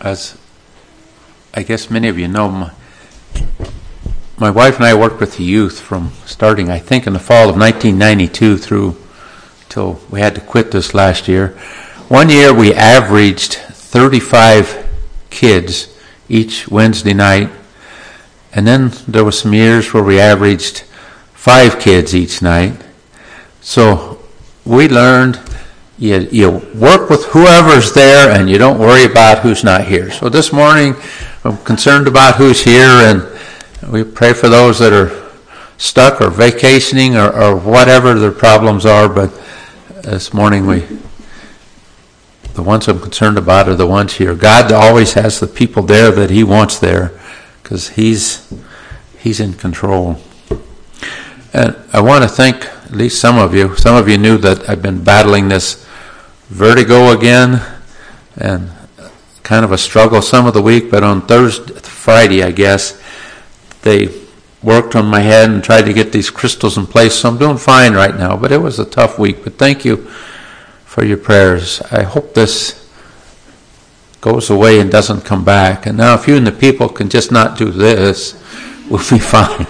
As I guess many of you know, my wife and I worked with the youth from starting, I think, in the fall of 1992 through till we had to quit this last year. One year we averaged 35 kids each Wednesday night, and then there were some years where we averaged 5 kids each night. So we learned you work with whoever's there and you don't worry about who's not here. So this morning I'm concerned about who's here, and we pray for those that are stuck or vacationing or whatever their problems are. But this morning the ones I'm concerned about are the ones here. God always has the people there that He wants there because He's in control. And I want to thank at least some of you. Some of you knew that I've been battling this vertigo again, and kind of a struggle some of the week, but on Friday, I guess, they worked on my head and tried to get these crystals in place, so I'm doing fine right now, but it was a tough week. But thank you for your prayers. I hope this goes away and doesn't come back. And now if you and the people can just not do this, we'll be fine.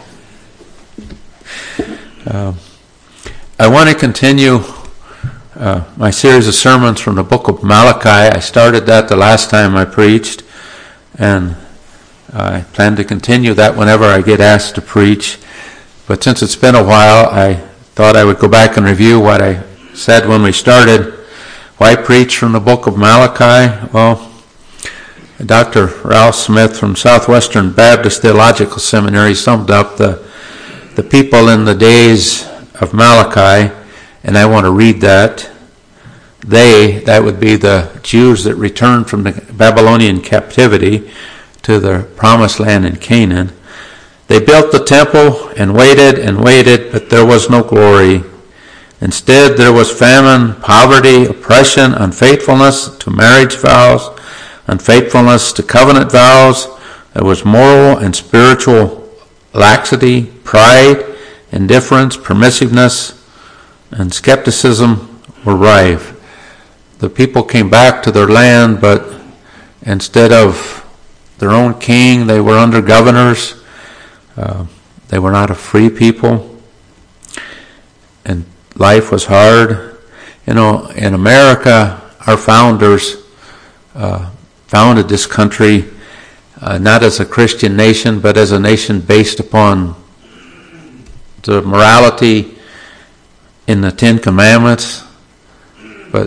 I want to continue my series of sermons from the book of Malachi. I started that the last time I preached, and I plan to continue that whenever I get asked to preach. But since it's been a while, I thought I would go back and review what I said when we started. Why preach from the book of Malachi? Well, Dr. Ralph Smith from Southwestern Baptist Theological Seminary summed up the people in the days of Malachi, and I want to read that. That would be the Jews that returned from the Babylonian captivity to the promised land in Canaan. They built the temple and waited, but there was no glory. Instead, there was famine, poverty, oppression, unfaithfulness to marriage vows, unfaithfulness to covenant vows. There was moral and spiritual laxity, pride, indifference, permissiveness, and skepticism were rife. The people came back to their land, but instead of their own king, they were under governors. They were not a free people, and life was hard. You know, in America, our founders founded this country not as a Christian nation, but as a nation based upon the morality in the Ten Commandments. But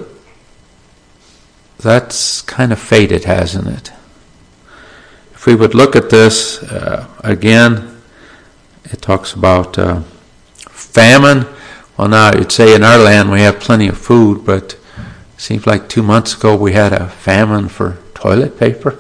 that's kind of faded, hasn't it? If we would look at this again, it talks about famine. Well, now you'd say in our land we have plenty of food, but it seems like 2 months ago we had a famine for toilet paper.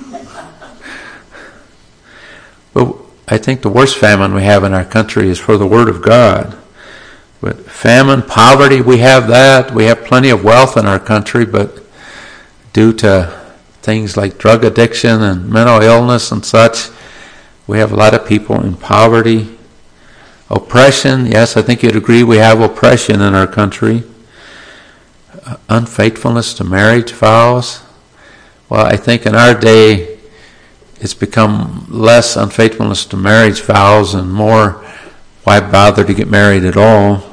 But I think the worst famine we have in our country is for the Word of God. But famine, poverty, we have that. We have plenty of wealth in our country, but due to things like drug addiction and mental illness and such, we have a lot of people in poverty. Oppression, yes, I think you'd agree we have oppression in our country. Unfaithfulness to marriage vows. Well, I think in our day it's become less unfaithfulness to marriage vows and more why bother to get married at all.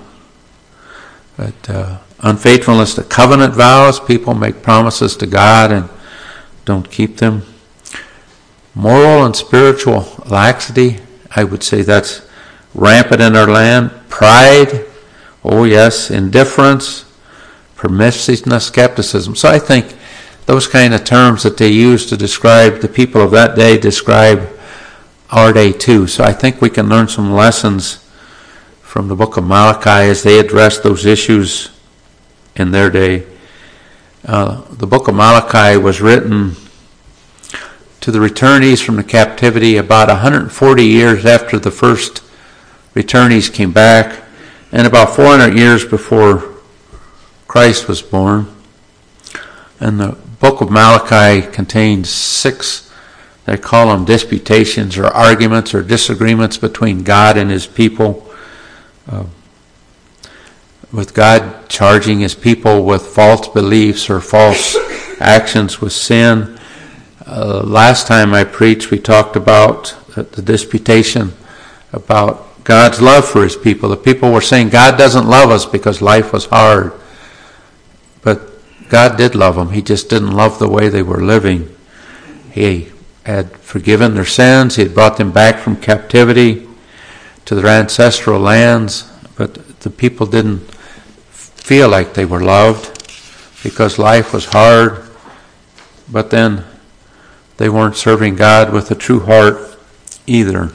But unfaithfulness to covenant vows, people make promises to God and don't keep them. Moral and spiritual laxity, I would say that's rampant in our land. Pride, oh yes, indifference, permissiveness, skepticism. So I think those kind of terms that they use to describe the people of that day describe our day too. So I think we can learn some lessons from the book of Malachi as they address those issues in their day. The book of Malachi was written to the returnees from the captivity about 140 years after the first returnees came back, and about 400 years before Christ was born. And the book of Malachi contains 6, they call them disputations or arguments or disagreements between God and His people, with God charging His people with false beliefs or false actions with sin. Last time I preached, we talked about the disputation about God's love for his people. The people were saying God doesn't love us because life was hard. But God did love them. He just didn't love the way they were living. He had forgiven their sins. He had brought them back from captivity to their ancestral lands. But the people didn't feel like they were loved because life was hard. But then they weren't serving God with a true heart either.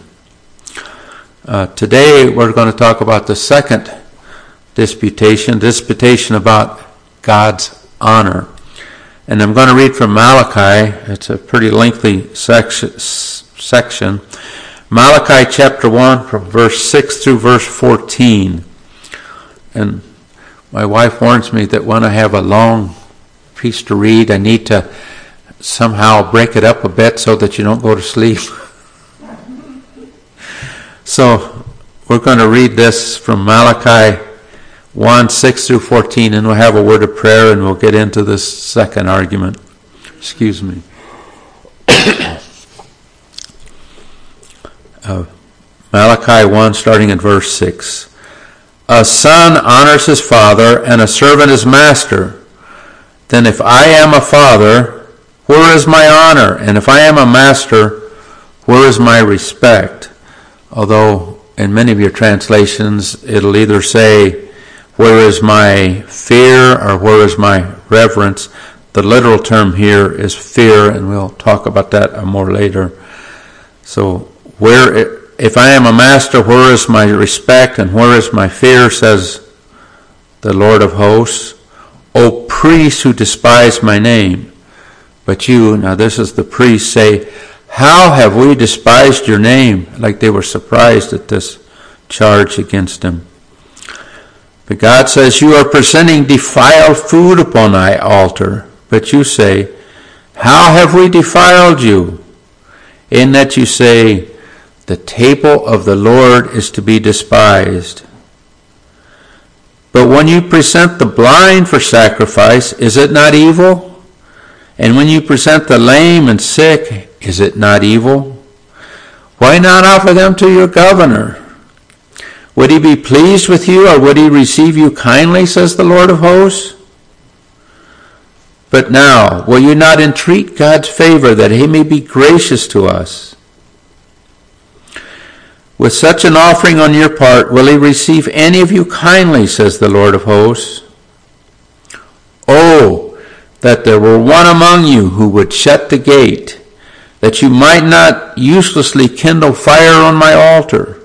Today we're going to talk about the second disputation about God's honor. And I'm going to read from Malachi. It's a pretty lengthy section. Malachi chapter 1 from verse 6 through verse 14. And my wife warns me that when I have a long piece to read, I need to somehow break it up a bit so that you don't go to sleep. So we're going to read this from Malachi 1, 6 through 14, and we'll have a word of prayer, and we'll get into this second argument. Excuse me. Malachi 1, starting in verse 6. A son honors his father, and a servant his master. Then if I am a father, where is my honor? And if I am a master, where is my respect? Although in many of your translations, it'll either say, where is my fear, or where is my reverence? The literal term here is fear, and we'll talk about that more later. So, if I am a master, where is my respect, and where is my fear, says the Lord of hosts. O priests who despise my name. But you, now this is the priests, say, how have we despised your name? Like they were surprised at this charge against him. But God says, you are presenting defiled food upon thy altar. But you say, how have we defiled you? In that you say, the table of the Lord is to be despised. But when you present the blind for sacrifice, is it not evil? And when you present the lame and sick, is it not evil? Why not offer them to your governor? Would he be pleased with you, or would he receive you kindly, says the Lord of hosts? But now, will you not entreat God's favor, that he may be gracious to us? With such an offering on your part, will he receive any of you kindly, says the Lord of hosts? Oh, that there were one among you who would shut the gate, that you might not uselessly kindle fire on my altar.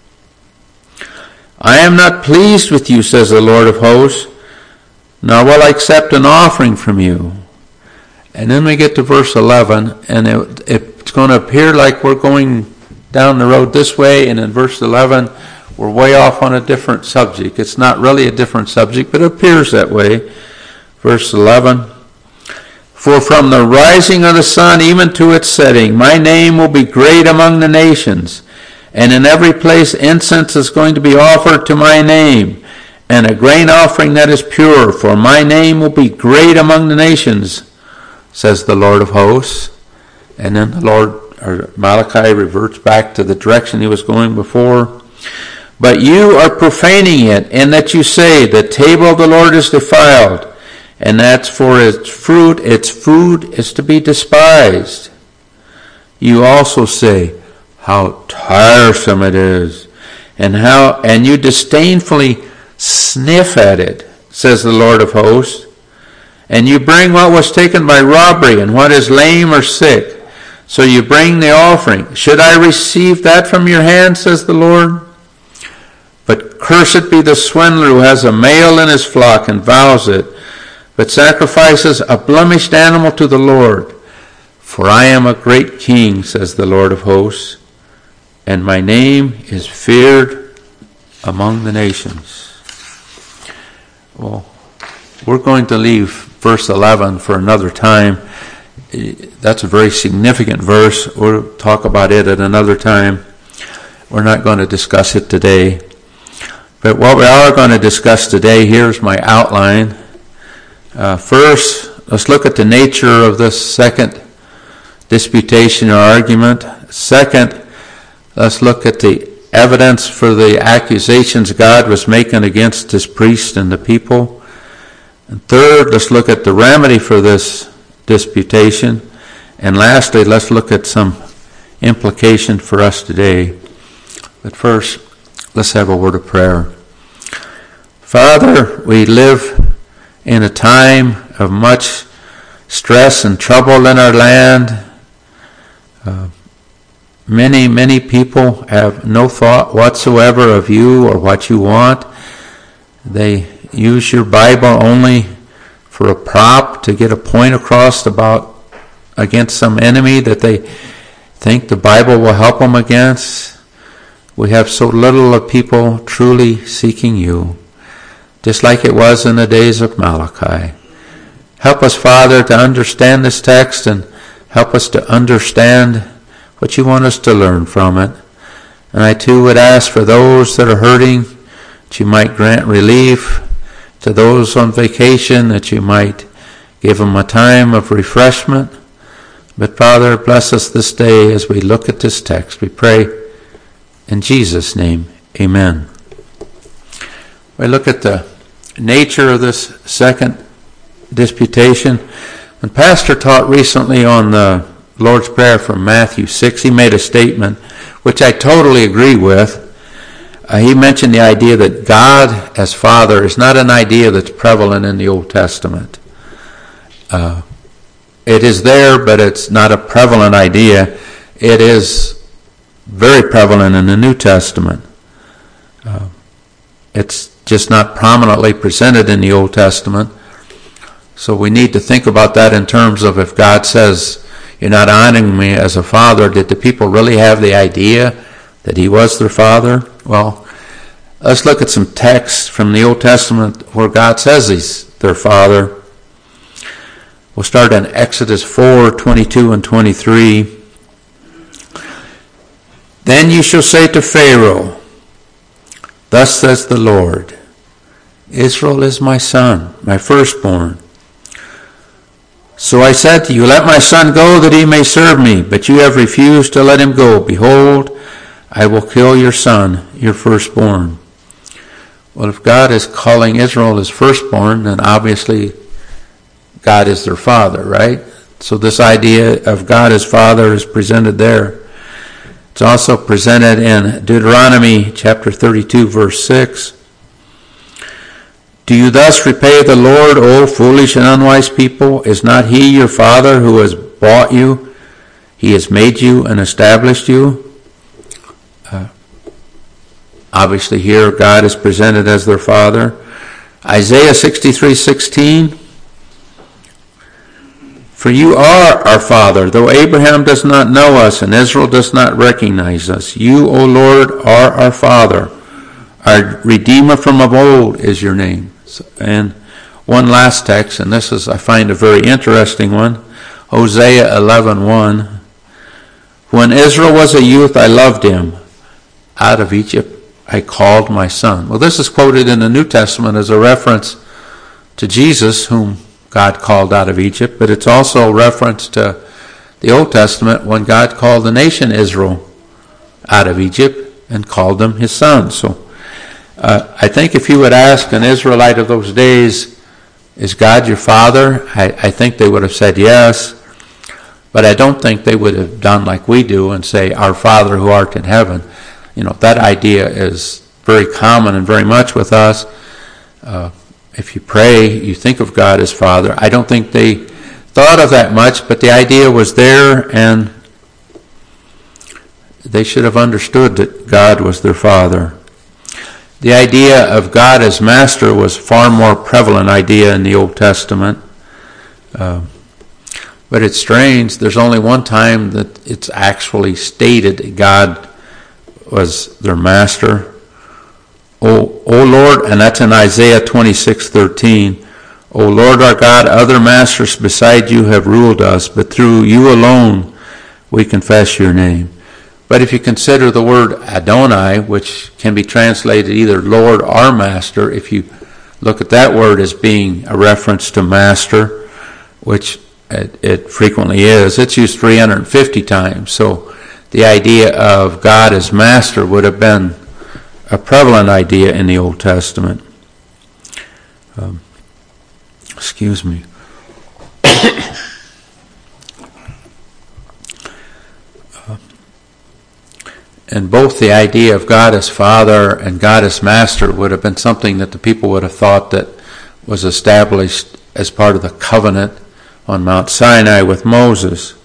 I am not pleased with you, says the Lord of hosts, nor will I accept an offering from you. And then we get to verse 11, and it's going to appear like we're going down the road this way, and in verse 11, we're way off on a different subject. It's not really a different subject, but it appears that way. Verse 11, for from the rising of the sun even to its setting, my name will be great among the nations. And in every place incense is going to be offered to my name, and a grain offering that is pure, for my name will be great among the nations, says the Lord of hosts. And then Malachi reverts back to the direction he was going before. But you are profaning it, in that you say, the table of the Lord is defiled, and that's for its food is to be despised. You also say, how tiresome it is, and you disdainfully sniff at it, says the Lord of hosts. And you bring what was taken by robbery, and what is lame or sick. So you bring the offering. Should I receive that from your hand, says the Lord? But cursed be the swindler who has a male in his flock and vows it, but sacrifices a blemished animal to the Lord. For I am a great king, says the Lord of hosts, and my name is feared among the nations. Well, we're going to leave verse 11 for another time. That's a very significant verse. We'll talk about it at another time. We're not going to discuss it today. But what we are going to discuss today, here's my outline. First, let's look at the nature of this second disputation or argument. Second, let's look at the evidence for the accusations God was making against his priests and the people. And third, let's look at the remedy for this disputation. And lastly, let's look at some implication for us today. But first, let's have a word of prayer. Father, we live in a time of much stress and trouble in our land. Many people have no thought whatsoever of you or what you want. They use your Bible only for a prop to get a point across against some enemy that they think the Bible will help them against. We have so little of people truly seeking you, just like it was in the days of Malachi. Help us, Father, to understand this text and help us to understand what you want us to learn from it. And I too would ask for those that are hurting that you might grant relief, to those on vacation that you might give them a time of refreshment. But Father, bless us this day as we look at this text. We pray in Jesus' name, amen. We look at the nature of this second disputation. When Pastor taught recently on the Lord's Prayer from Matthew 6, he made a statement which I totally agree with. He mentioned the idea that God as Father is not an idea that's prevalent in the Old Testament. It is there, but it's not a prevalent idea. It is very prevalent in the New Testament. It's just not prominently presented in the Old Testament. So we need to think about that in terms of, if God says, you're not honoring me as a father, did the people really have the idea that he was their father? Well, let's look at some texts from the Old Testament where God says he's their father. We'll start in Exodus 4:22 and 23. Then you shall say to Pharaoh, thus says the Lord, Israel is my son, my firstborn. So I said to you, let my son go that he may serve me, but you have refused to let him go. Behold, I will kill your son, your firstborn. Well, if God is calling Israel his firstborn, then obviously God is their father, right? So this idea of God as father is presented there. It's also presented in Deuteronomy chapter 32, verse 6. Do you thus repay the Lord, O foolish and unwise people? Is not he your father who has bought you? He has made you and established you. Obviously here God is presented as their father. Isaiah 63:16. For you are our father, though Abraham does not know us and Israel does not recognize us. You, O Lord, are our father. Our Redeemer from of old is your name. And one last text, and this is, I find, a very interesting one. Hosea 11:1. When Israel was a youth, I loved him. Out of Egypt I called my son. Well, this is quoted in the New Testament as a reference to Jesus, whom God called out of Egypt, but it's also a reference to the Old Testament when God called the nation Israel out of Egypt and called them his son. So I think if you would ask an Israelite of those days, is God your father? I think they would have said yes, but I don't think they would have done like we do and say, our Father who art in heaven. You know, that idea is very common and very much with us. If you pray, you think of God as Father. I don't think they thought of that much, but the idea was there, and they should have understood that God was their Father. The idea of God as Master was far more prevalent idea in the Old Testament. But it's strange, there's only one time that it's actually stated that God was their Master. O Lord, and that's in Isaiah 26:13. O Lord our God, other masters beside you have ruled us, but through you alone we confess your name. But if you consider the word Adonai, which can be translated either Lord or Master, if you look at that word as being a reference to Master, which it frequently is. It's used 350 times. So the idea of God as master would have been a prevalent idea in the Old Testament. Excuse me. And both the idea of God as Father and God as Master would have been something that the people would have thought that was established as part of the covenant on Mount Sinai with Moses.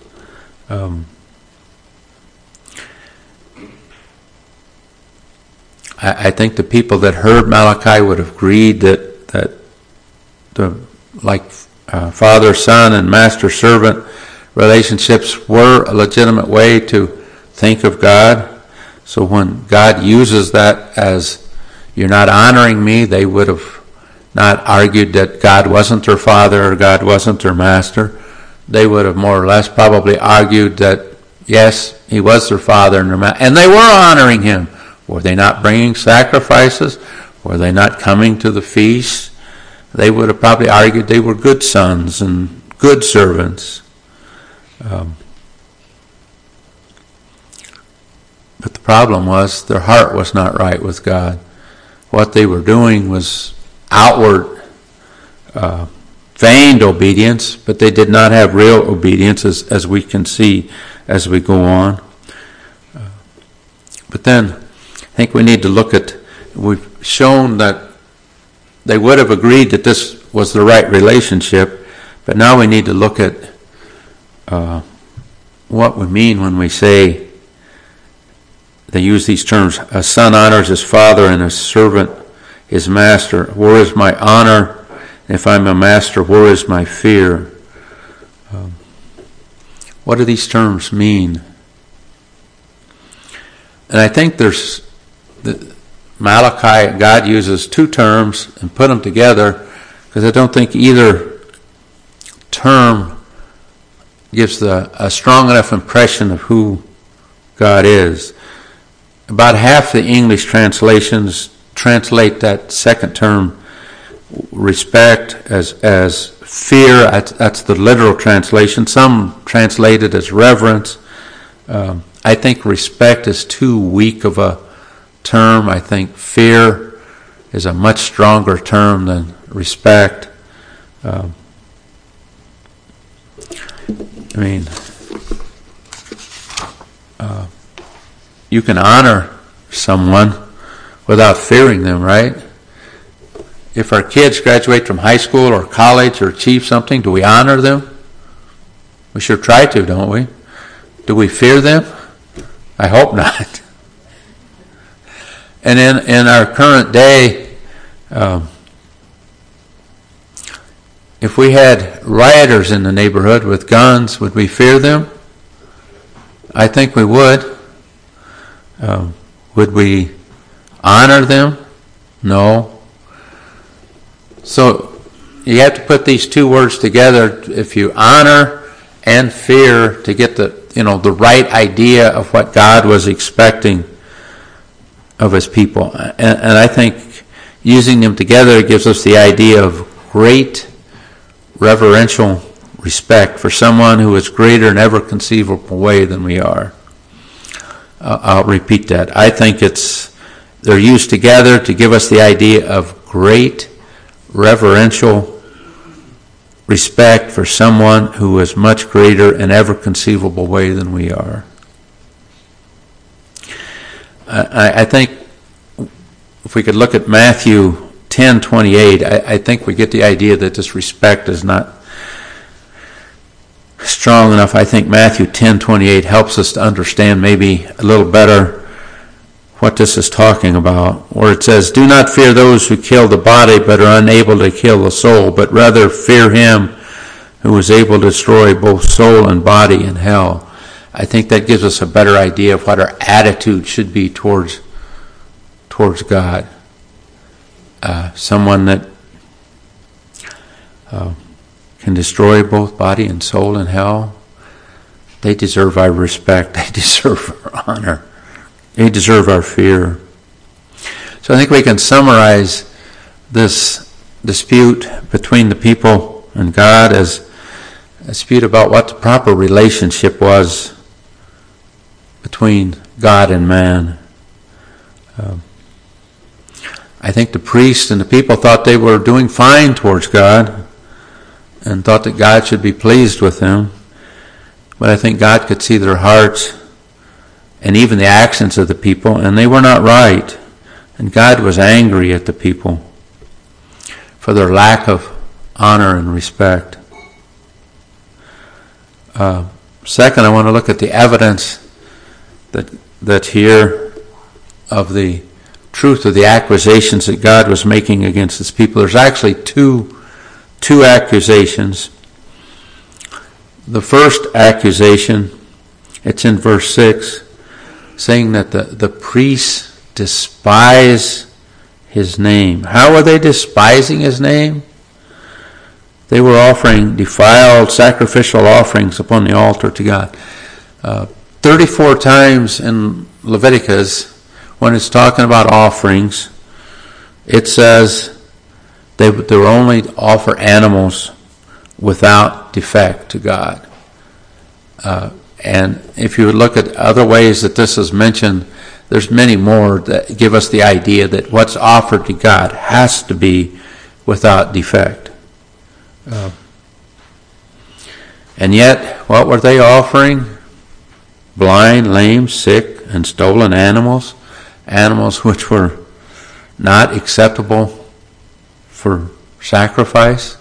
I think the people that heard Malachi would have agreed that the father, son, and master-servant relationships were a legitimate way to think of God. So when God uses that as, you're not honoring me, they would have not argued that God wasn't their father or God wasn't their master. They would have more or less probably argued that, yes, he was their father and their master, and they were honoring him. Were they not bringing sacrifices? Were they not coming to the feast? They would have probably argued they were good sons and good servants. But the problem was their heart was not right with God. What they were doing was outward, feigned obedience, but they did not have real obedience, as we can see as we go on. But then I think we need to look at, we've shown that they would have agreed that this was the right relationship, but now we need to look at what we mean when we say, they use these terms, a son honors his father and a servant his master. Where is my honor? If I'm a master, where is my fear? What do these terms mean? And I think there's Malachi, God uses two terms and put them together because I don't think either term gives a strong enough impression of who God is. About half the English translations translate that second term, respect, as fear. That's the literal translation. Some translate it as reverence. I think respect is too weak of a term. I think fear is a much stronger term than respect. You can honor someone without fearing them, right? If our kids graduate from high school or college or achieve something, do we honor them? We sure try to, don't we? Do we fear them? I hope not. And in our current day, if we had rioters in the neighborhood with guns, would we fear them? I think we would. Would we honor them? No. So you have to put these two words together. If you honor and fear, to get the right idea of what God was expecting of his people. And I think using them together gives us the idea of great reverential respect for someone who is greater in every conceivable way than we are. I'll repeat that. I think they're used together to give us the idea of great reverential respect for someone who is much greater in every conceivable way than we are. I think if we could look at Matthew 10:28, I think we get the idea that this respect is not strong enough. I think Matthew 10:28 helps us to understand maybe a little better what this is talking about, where it says, "Do not fear those who kill the body but are unable to kill the soul, but rather fear him who is able to destroy both soul and body in hell." I think that gives us a better idea of what our attitude should be towards God. Someone that can destroy both body and soul in hell, they deserve our respect. They deserve our honor. They deserve our fear. So I think we can summarize this dispute between the people and God as dispute about what the proper relationship was between God and man. I think the priests and the people thought they were doing fine towards God and thought that God should be pleased with them. But I think God could see their hearts and even the actions of the people, and they were not right. And God was angry at the people for their lack of honor and respect. Second, I want to look at the evidence that here of the truth of the accusations that God was making against his people. There's actually two accusations. The first accusation, it's in verse 6, saying that the priests despise his name. How are they despising his name? They were offering defiled sacrificial offerings upon the altar to God. 34 times in Leviticus, when it's talking about offerings, it says they will only offer animals without defect to God. And if you look at other ways that this is mentioned, there's many more that give us the idea that what's offered to God has to be without defect. And yet, what were they offering? Blind, lame, sick, and stolen animals. Animals which were not acceptable for sacrifice.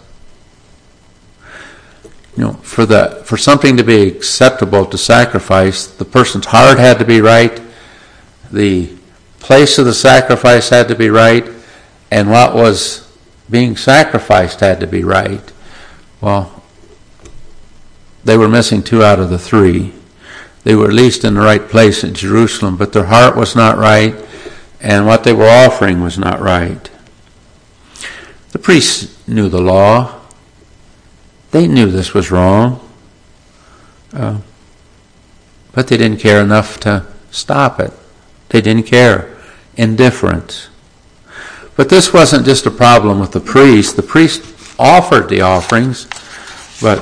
For something to be acceptable to sacrifice, the person's heart had to be right, the place of the sacrifice had to be right, and what was being sacrificed had to be right. Well, they were missing 2 out of the 3. They were at least in the right place in Jerusalem, but their heart was not right, and what they were offering was not right. The priests knew the law. They knew this was wrong, but they didn't care enough to stop it. They didn't care. Indifference. But this wasn't just a problem with the priest. The priest offered the offerings, but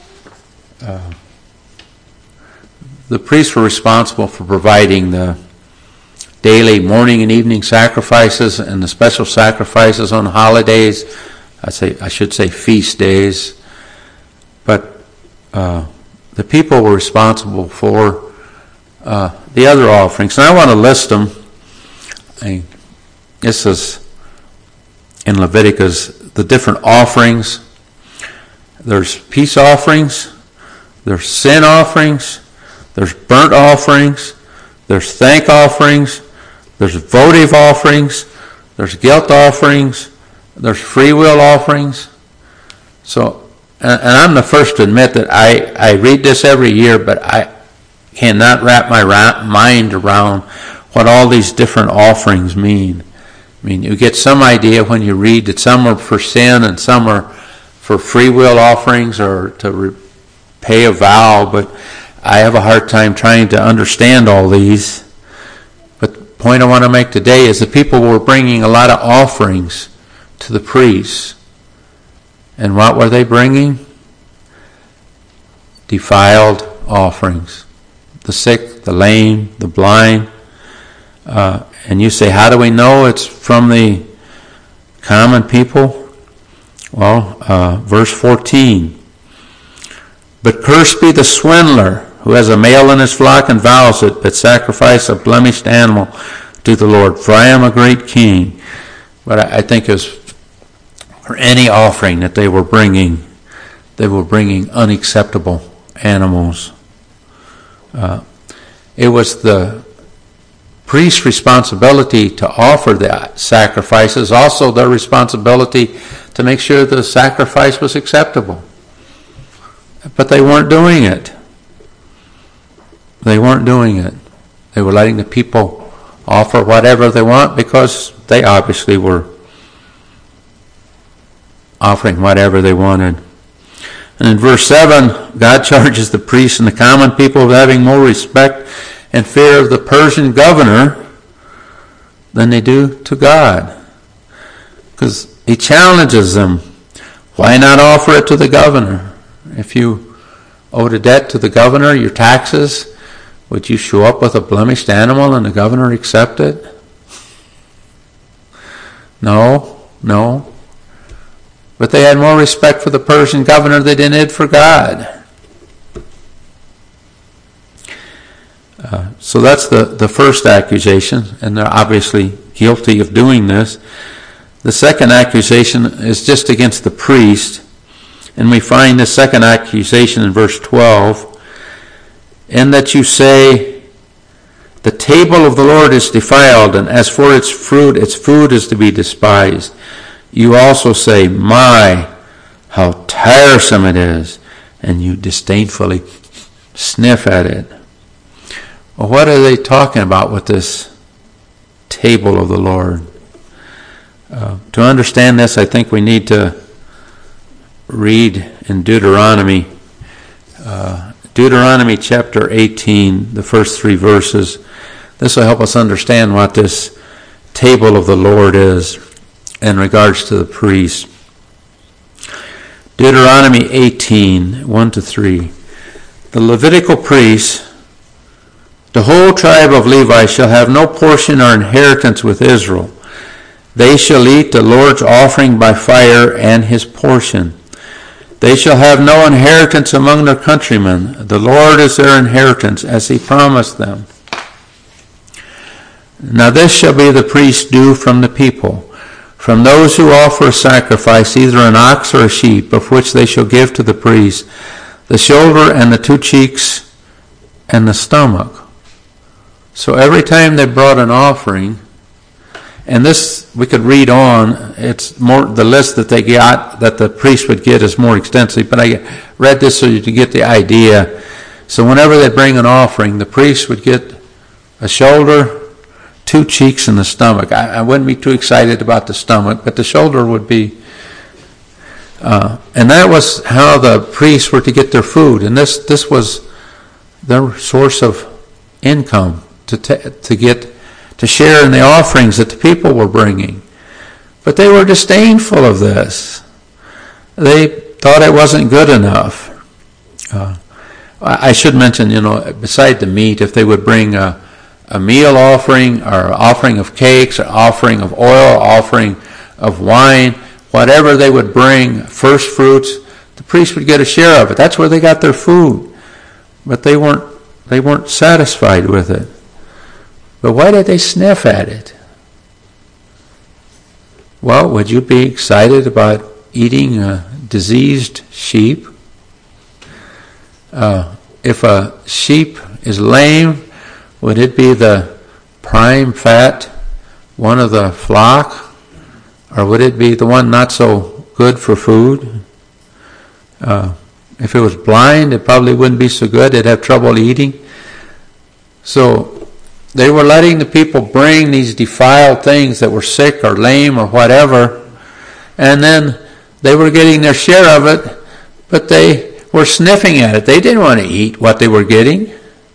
the priests were responsible for providing the daily morning and evening sacrifices and the special sacrifices on holidays. I should say feast days. But the people were responsible for the other offerings. And I want to list them. This is in Leviticus, the different offerings. There's peace offerings. There's sin offerings. There's burnt offerings. There's thank offerings. There's votive offerings. There's guilt offerings. There's free will offerings. So, and I'm the first to admit that I read this every year, but I cannot wrap my mind around what all these different offerings mean. I mean, you get some idea when you read that some are for sin and some are for free will offerings or to pay a vow, but I have a hard time trying to understand all these. But the point I want to make today is that people were bringing a lot of offerings to the priests. And what were they bringing? Defiled offerings. The sick, the lame, the blind. And you say, how do we know it's from the common people? Well, verse 14. But cursed be the swindler who has a male in his flock and vows it, but sacrifice a blemished animal to the Lord. For I am a great king. But I think it was for any offering that they were bringing unacceptable animals. It was the priest's responsibility to offer the sacrifices, also their responsibility to make sure the sacrifice was acceptable. But they weren't doing it. They weren't doing it. They were letting the people offer whatever they want because they obviously were offering whatever they wanted. And in verse 7, God charges the priests and the common people with having more respect and fear of the Persian governor than they do to God. Because he challenges them. Why not offer it to the governor? If you owed a debt to the governor, your taxes, would you show up with a blemished animal and the governor accept it? No. But they had more respect for the Persian governor than they did for God. So that's the first accusation, and they're obviously guilty of doing this. The second accusation is just against the priest, and we find the second accusation in verse 12, in that you say, the table of the Lord is defiled, and as for its food is to be despised. You also say, my, how tiresome it is, and you disdainfully sniff at it. Well, what are they talking about with this table of the Lord? To understand this, I think we need to read in Deuteronomy. Deuteronomy chapter 18, the first 3 verses. This will help us understand what this table of the Lord is in regards to the priest. Deuteronomy 18, 1-3. The Levitical priests, the whole tribe of Levi, shall have no portion or inheritance with Israel. They shall eat the Lord's offering by fire and his portion. They shall have no inheritance among their countrymen. The Lord is their inheritance, as he promised them. Now this shall be the priest's due from the people, from those who offer a sacrifice, either an ox or a sheep, of which they shall give to the priest the shoulder and the 2 cheeks and the stomach. So every time they brought an offering, and this we could read on, it's more, the list that they got, that the priest would get, is more extensive, but I read this so you could get the idea. So whenever they bring an offering, the priest would get a shoulder, 2 cheeks, and the stomach. I wouldn't be too excited about the stomach, but the shoulder would be. And that was how the priests were to get their food, and this was their source of income to share in the offerings that the people were bringing. But they were disdainful of this. They thought it wasn't good enough. I should mention, beside the meat, if they would bring a meal offering, or offering of cakes, or offering of oil, offering of wine, whatever they would bring, first fruits, the priest would get a share of it. That's where they got their food. But they weren't satisfied with it. But why did they sniff at it? Well, would you be excited about eating a diseased sheep? If a sheep is lame, would it be the prime fat one of the flock? Or would it be the one not so good for food? If it was blind, it probably wouldn't be so good. It'd have trouble eating. So they were letting the people bring these defiled things that were sick or lame or whatever, and then they were getting their share of it, but they were sniffing at it. They didn't want to eat what they were getting.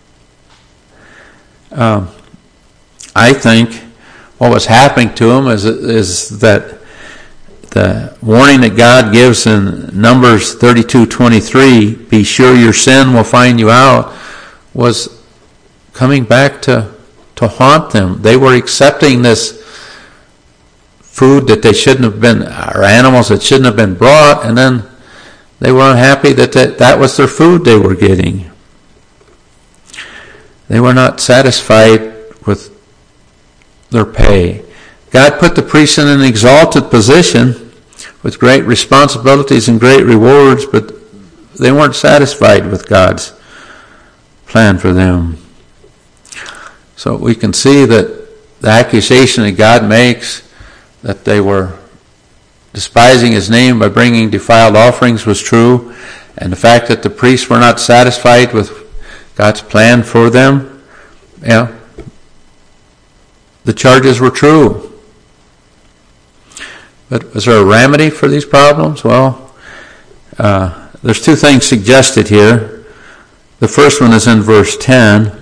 I think what was happening to them is that the warning that God gives in Numbers 32:23, be sure your sin will find you out, was coming back to haunt them. They were accepting this food that they shouldn't have been, or animals that shouldn't have been brought, and then they were unhappy that was their food they were getting. They were not satisfied with their pay. God put the priests in an exalted position with great responsibilities and great rewards, but they weren't satisfied with God's plan for them. So we can see that the accusation that God makes, that they were despising his name by bringing defiled offerings, was true, and the fact that the priests were not satisfied with God's plan for them, the charges were true. But was there a remedy for these problems? Well, there's 2 things suggested here. The first one is in verse 10.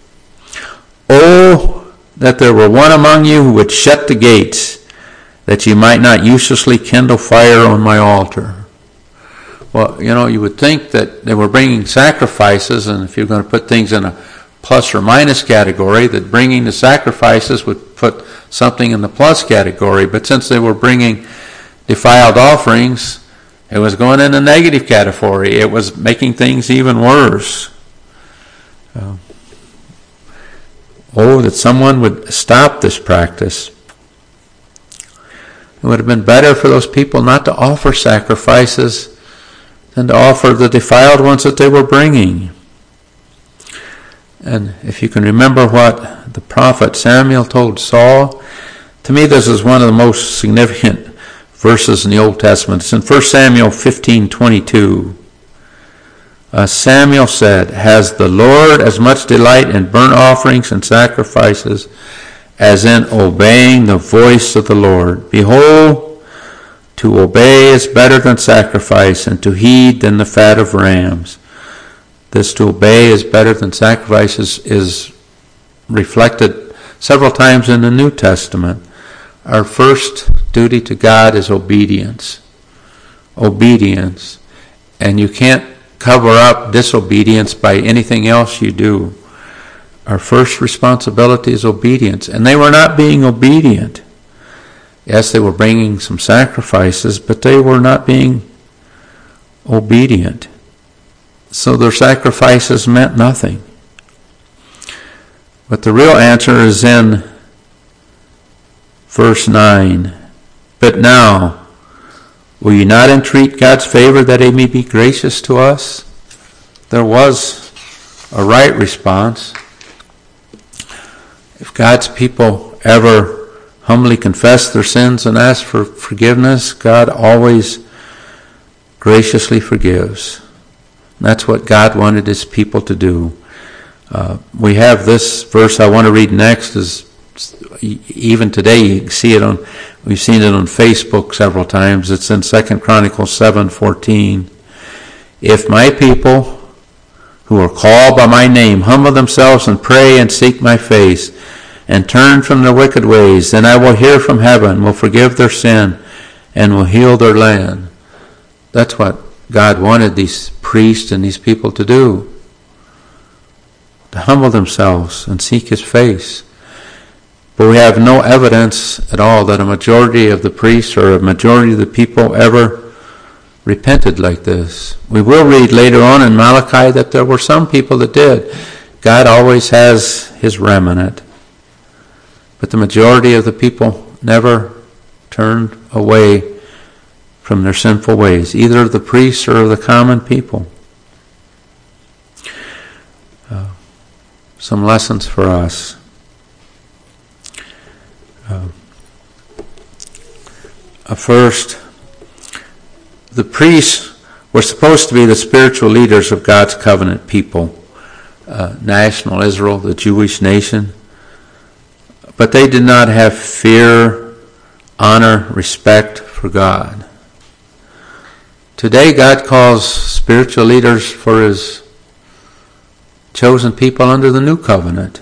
Oh, that there were one among you who would shut the gates, that ye might not uselessly kindle fire on my altar. Well, you would think that they were bringing sacrifices, and if you're going to put things in a plus or minus category, that bringing the sacrifices would put something in the plus category. But since they were bringing defiled offerings, it was going in the negative category. It was making things even worse. That someone would stop this practice. It would have been better for those people not to offer sacrifices than to offer the defiled ones that they were bringing. And if you can remember what the prophet Samuel told Saul, to me this is one of the most significant verses in the Old Testament. It's in 1 Samuel 15:22. Samuel said, "Has the Lord as much delight in burnt offerings and sacrifices as in obeying the voice of the Lord? Behold, to obey is better than sacrifice, and to heed than the fat of rams." This to obey is better than sacrifices is reflected several times in the New Testament. Our first duty to God is obedience. Obedience. And you can't cover up disobedience by anything else you do. Our first responsibility is obedience. And they were not being obedient. Yes, they were bringing some sacrifices, but they were not being obedient. So their sacrifices meant nothing. But the real answer is in verse 9. "But now, will you not entreat God's favor that he may be gracious to us?" There was a right response. If God's people ever humbly confess their sins and ask for forgiveness, God always graciously forgives. And that's what God wanted his people to do. We have this verse I want to read next. Is even today you can see it on. We've seen it on Facebook several times. It's in 2 Chronicles 7:14. "If my people who are called by my name humble themselves and pray and seek my face and turn from their wicked ways, then I will hear from heaven, will forgive their sin, and will heal their land." That's what God wanted these priests and these people to do. To humble themselves and seek his face. But we have no evidence at all that a majority of the priests or a majority of the people ever repented like this. We will read later on in Malachi that there were some people that did. God always has his remnant. But the majority of the people never turned away from their sinful ways, either the priests or the common people. Some lessons for us. First, the priests were supposed to be the spiritual leaders of God's covenant people, national Israel, the Jewish nation. But they did not have fear, honor, respect for God. Today, God calls spiritual leaders for his chosen people under the new covenant.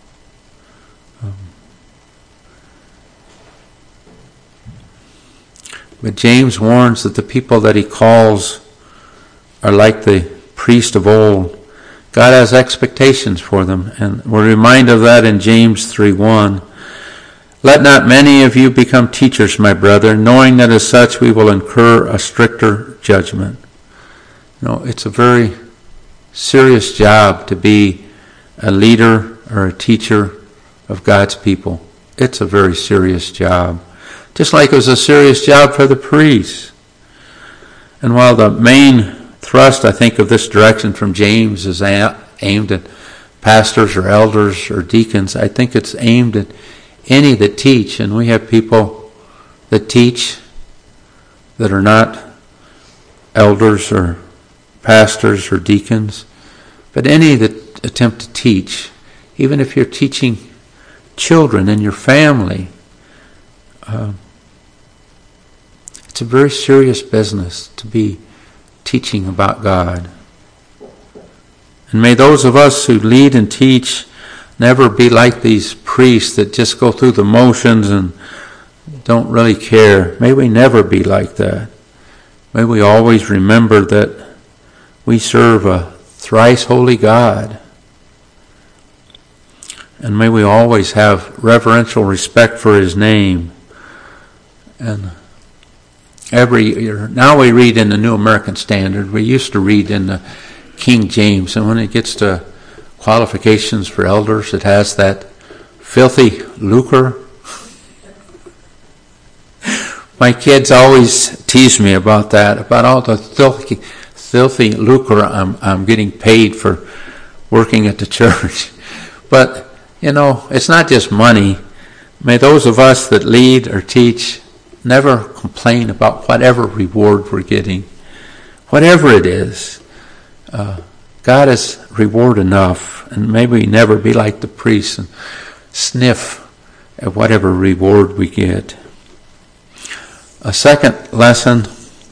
But James warns that the people that he calls are like the priest of old. God has expectations for them, and we're reminded of that in James 3:1. "Let not many of you become teachers, my brethren, knowing that as such we will incur a stricter judgment." It's a very serious job to be a leader or a teacher of God's people. It's a very serious job. Just like it was a serious job for the priests. And while the main thrust, I think, of this direction from James is aimed at pastors or elders or deacons, I think it's aimed at any that teach. And we have people that teach that are not elders or pastors or deacons. But any that attempt to teach, even if you're teaching children in your family, it's a very serious business to be teaching about God. And may those of us who lead and teach never be like these priests that just go through the motions and don't really care. May we never be like that. May we always remember that we serve a thrice holy God. And may we always have reverential respect for His name. And every year, now we read in the New American Standard. We used to read in the King James. And when it gets to qualifications for elders, it has that filthy lucre. My kids always tease me about that, about all the filthy lucre I'm getting paid for working at the church. But, it's not just money. May those of us that lead or teach never complain about whatever reward we're getting. Whatever it is, God is reward enough, and may we never be like the priests and sniff at whatever reward we get. A second lesson,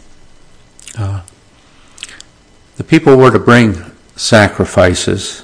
the people were to bring sacrifices.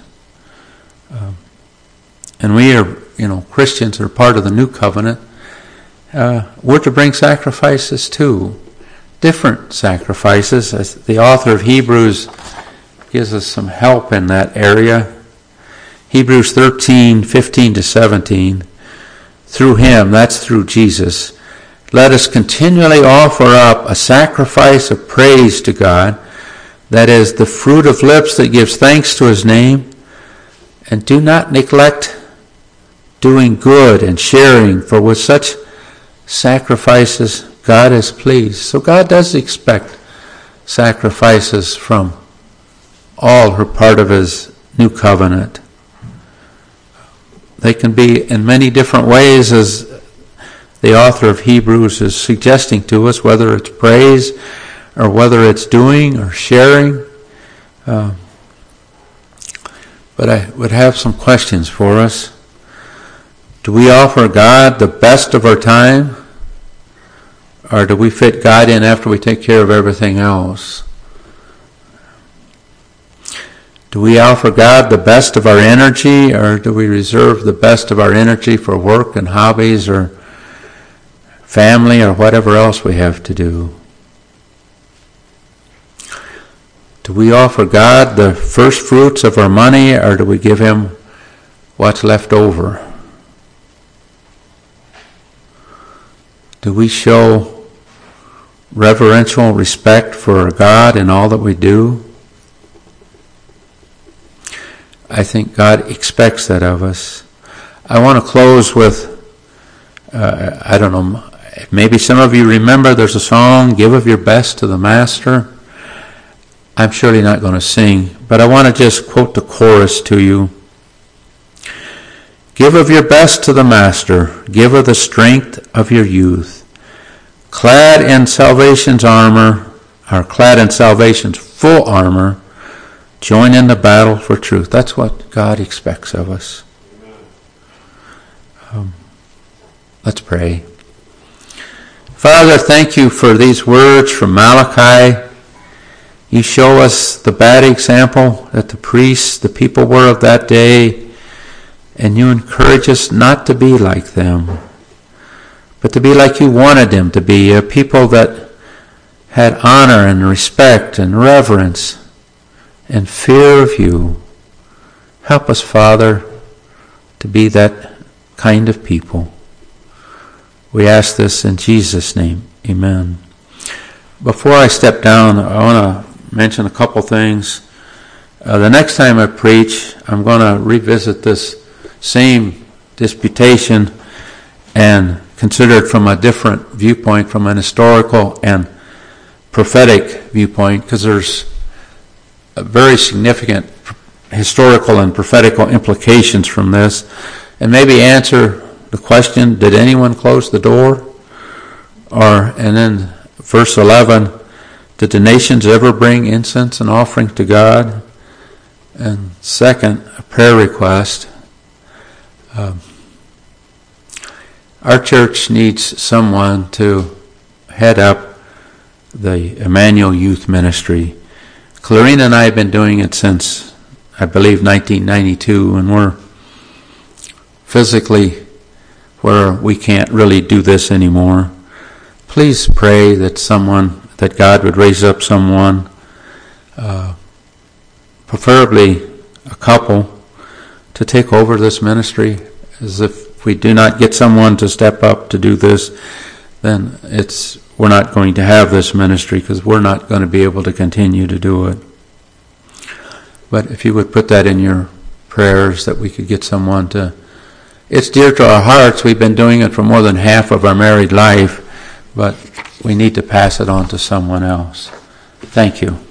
And we are, Christians are part of the new covenant. We're to bring sacrifices too. Different sacrifices. As the author of Hebrews gives us some help in that area. Hebrews 13:15-17. Through Him, that's through Jesus, let us continually offer up a sacrifice of praise to God, that is, the fruit of lips that gives thanks to His name, and do not neglect doing good and sharing, for with such sacrifices God is pleased. So God does expect sacrifices from all who are part of His new covenant. They can be in many different ways, as the author of Hebrews is suggesting to us, whether it's praise or whether it's doing or sharing. But I would have some questions for us. Do we offer God the best of our time? Or do we fit God in after we take care of everything else? Do we offer God the best of our energy, or do we reserve the best of our energy for work and hobbies or family or whatever else we have to do? Do we offer God the first fruits of our money, or do we give Him what's left over? Do we show reverential respect for God in all that we do? I think God expects that of us. I want to close with, maybe some of you remember there's a song, Give of Your Best to the Master. I'm surely not going to sing, but I want to just quote the chorus to you. Give of your best to the Master, give of the strength of your youth. Clad in salvation's armor, or clad in salvation's full armor, join in the battle for truth. That's what God expects of us. Let's pray. Father, thank you for these words from Malachi. You show us the bad example that the priests, the people were of that day, and you encourage us not to be like them, but to be like you wanted them to be, a people that had honor and respect and reverence and fear of you. Help us, Father, to be that kind of people. We ask this in Jesus' name. Amen. Before I step down, I want to mention a couple things. The next time I preach, I'm going to revisit this same disputation and consider it from a different viewpoint, from an historical and prophetic viewpoint, because there's a very significant historical and prophetical implications from this, and maybe answer the question, did anyone close the door? And then verse 11, did the nations ever bring incense and offering to God? And second, a prayer request. Our church needs someone to head up the Emmanuel Youth Ministry. Clarina and I have been doing it since, I believe, 1992, and we're physically where we can't really do this anymore. Please pray that someone that God would raise up someone, preferably a couple, to take over this ministry. As if we do not get someone to step up to do this, then we're not going to have this ministry, because we're not going to be able to continue to do it. But if you would put that in your prayers, that we could get someone to... It's dear to our hearts. We've been doing it for more than half of our married life, but we need to pass it on to someone else. Thank you.